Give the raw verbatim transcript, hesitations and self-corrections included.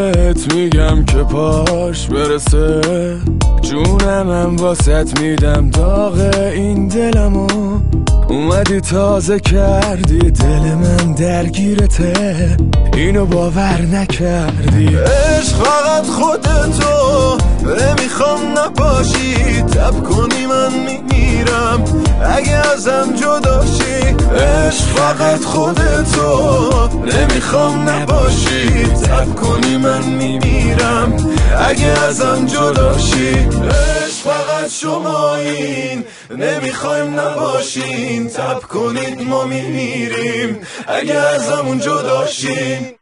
بهت میگم که پاش برسه، جونمم واسط میدم داغ این دلمو. اومدی تازه کردی دل من درگیرته، اینو باور نکردی. عشق فقط خودتو، نمیخوام نباشی، تب کنی من میمیرم اگه ازم جدا شی. عشق فقط خودتو، نمیخوام نباشی، تب کنی من میمیرم اگه ازم جدا شی. عشق فقط شمایین، نمیخوایم نباشین، تب کنید ما میمیریم اگه ازمون جدا شین.